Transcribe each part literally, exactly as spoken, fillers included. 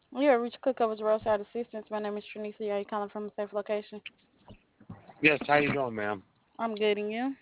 You have reached Cook Coverage Roadside Assistance. My name is Trinicia. Are you calling from a safe location? Yes, how you doing, ma'am? I'm good, and you?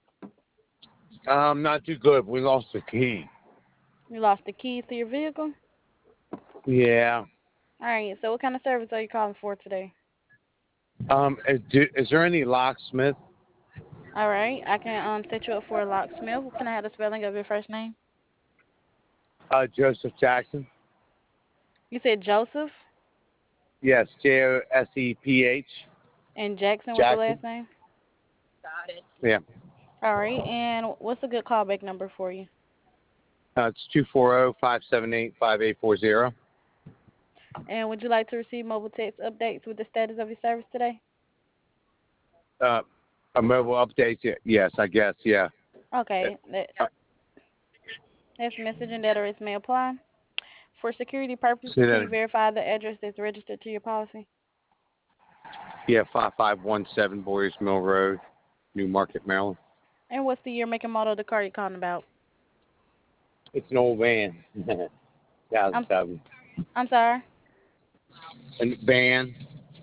Um, not too good. We lost the key. You lost the keys to your vehicle? Yeah. All right, so what kind of service are you calling for today? Um, is, do, is there any locksmith? All right, I can um set you up for a locksmith. Can I have the spelling of your first name? Uh, Joseph Jackson? You said Joseph Yes, J O S E P H. and Jackson was the Jackson? last name. Yeah. All right, and what's a good callback number for you? Uh, it's two four zero five seven eight five eight four zero. And would you like to receive mobile text updates with the status of your service today? Uh, a mobile update? y- Yes, I guess, yeah. Okay, that Uh, that's message and data rates may apply. For security purposes, say can that you again. verify the address that's registered to your policy? Yeah, five five one seven Boyers Mill Road, New Market, Maryland. And what's the year, make, and model of the car you're calling about? It's an old van. I'm two thousand seven. I'm sorry. A van.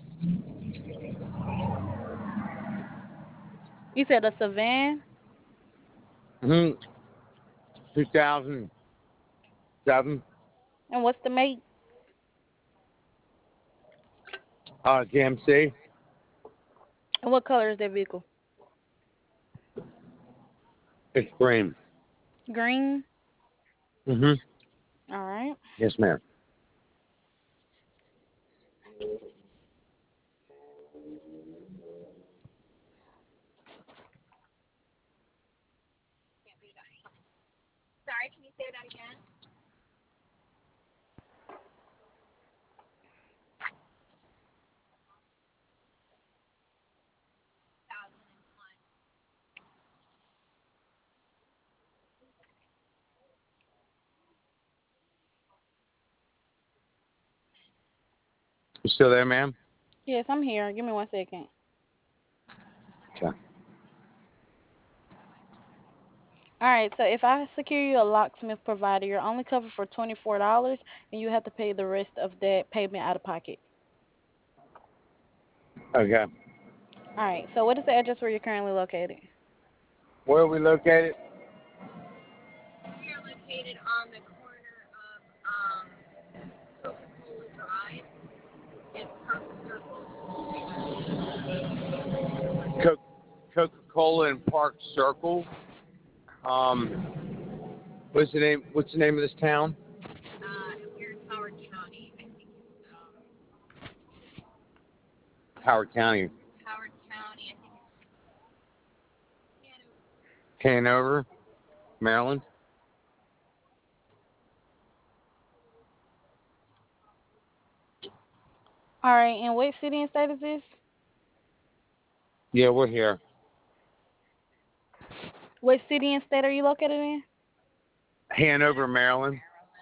You said a Savan. Mm-hmm. two thousand seven. And what's the make? Uh, G M C. And what color is that vehicle? It's green. Green. Mm-hmm. All right. Yes, ma'am. You still there, ma'am? Yes, I'm here. Give me one second. Okay. All right. So if I secure you a locksmith provider, you're only covered for twenty-four dollars, and you have to pay the rest of that payment out of pocket. Okay. All right. So what is the address where you're currently located? Where are we located? Co- Coca-Cola and Park Circle. Um, what's the name? What's the name of this town? Howard County. Hanover, Maryland. All right. And what city and state is this? Yeah, we're here. What city and state are you located in? Hanover, Maryland.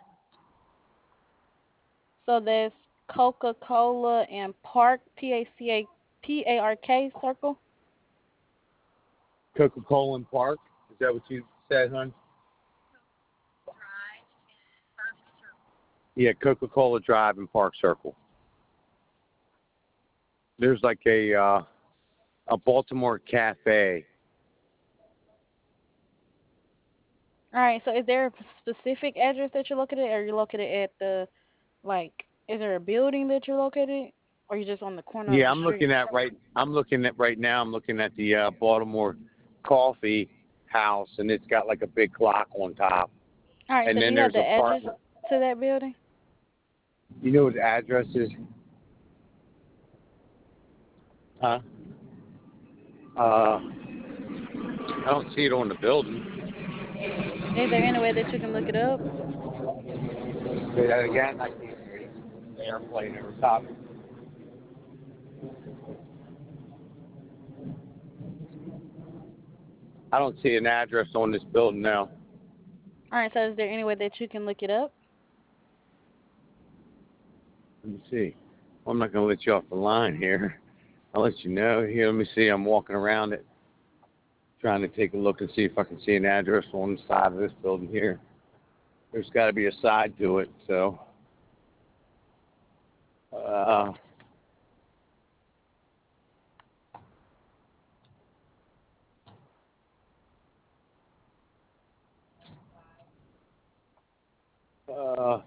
So there's Coca-Cola and Park, P A C A P A R K Circle. Coca-Cola and Park. Is that what you said, hon? Yeah, Coca-Cola Drive and Park Circle. There's like a uh, a Baltimore cafe. All right. So is there a specific address that you're located at, or you're located at the, like, is there a building that you're located, or you just on the corner of Yeah, the I'm street? looking at right. I'm looking at right now. I'm looking at the uh, Baltimore Coffee House, and it's got like a big clock on top. All right. So And do then you have there's the address apartment. to that building? You know what the address is? Huh? Uh, I don't see it on the building. Is there any way that you can look it up? Say that again. I can't hear you. The airplane over top. I don't see an address on this building now. All right. So is there any way that you can look it up? Let me see. Well, I'm not going to let you off the line here. I'll let you know. Here, let me see. I'm walking around it, trying to take a look and see if I can see an address on the side of this building here. There's got to be a side to it, so Uh, uh,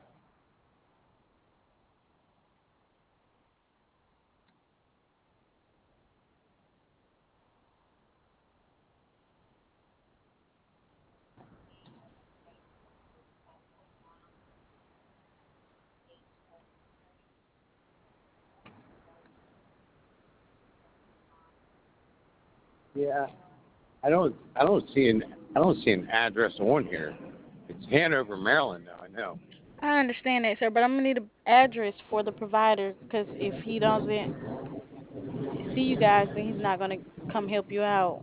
yeah, I don't, I don't see an, I don't see an address on here. It's Hanover, Maryland, though. I know. I understand that, sir, but I'm gonna need an address for the provider because if he doesn't see you guys, then he's not gonna come help you out.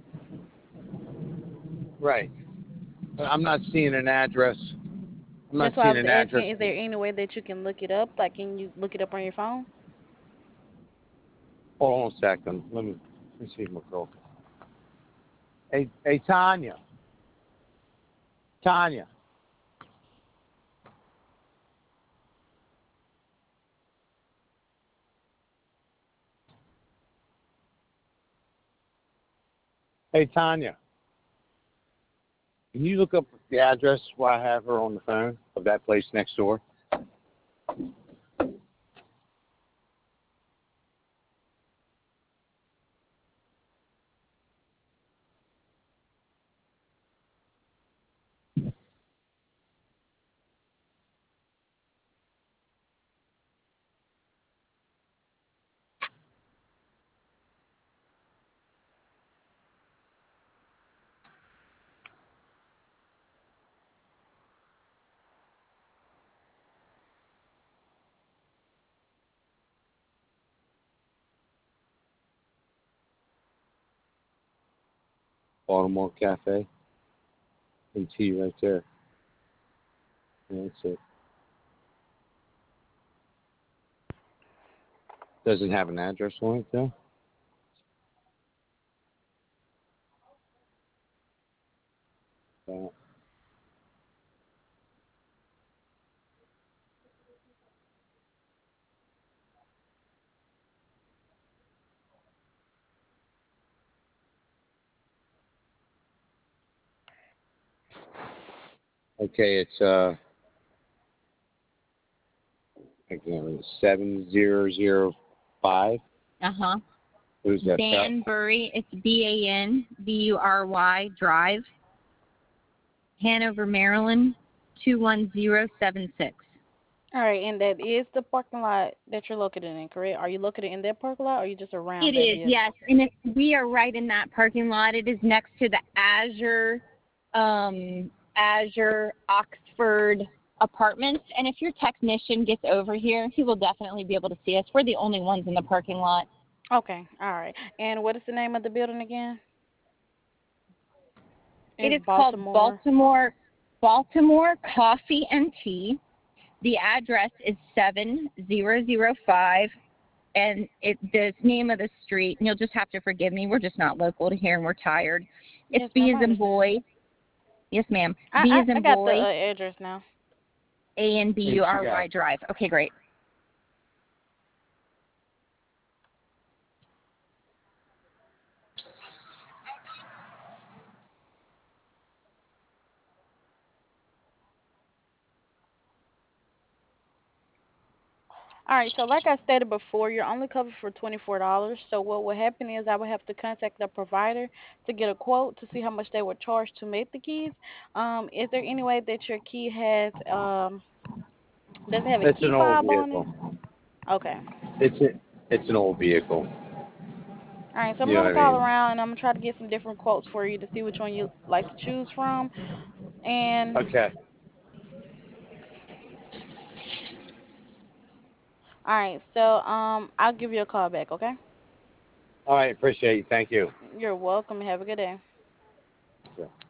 Right. But I'm not seeing an address. I'm not That's why I seeing was an address. asking, is there any way that you can look it up? Like, can you look it up on your phone? Hold on a second. Let me, let me see my girl. Hey, hey, Tanya. Tanya. Hey, Tanya. Can you look up the address while I have her on the phone of that place next door? Baltimore Cafe. And T right there. Yeah, that's it. Doesn't have an address on it, though. Uh, okay, it's, uh, again, seven zero zero five. Uh huh. Who's that? Banbury. It's B A N B U R Y Drive, Hanover, Maryland, two one zero seven six. All right, and that is the parking lot that you're located in, correct? Are you located in that parking lot, or are you just It around that is, building? yes. And if we are right in that parking lot. It is next to the Azure, um, Azure Oxford Apartments. And if your technician gets over here, he will definitely be able to see us. We're the only ones in the parking lot. Okay, all right. And what is the name of the building again? It It's is called Baltimore. Baltimore Baltimore Coffee and Tea. The address is seven zero zero five, and it the name of the street. And you'll just have to forgive me. We're just not local to here, and we're tired. It's Yes, B ma'am, as I in understand. boy. Yes, ma'am. I B I, as I in got the boy. uh, address now. A N B Hey, U she R got Y it. Drive. Okay, great. All right, so like I stated before, you're only covered for twenty-four dollars. So what would happen is I would have to contact the provider to get a quote to see how much they would charge to make the keys. Um, is there any way that your key has um does it have a It's key an old fob on it? vehicle. Okay. It's a, it's an old vehicle. All right, so I'm You know gonna what I call mean? around and I'm gonna try to get some different quotes for you to see which one you like to choose from. And Okay. all right, so um I'll give you a call back, okay? All right. Appreciate you. Thank you. You're welcome. Have a good day. Yeah.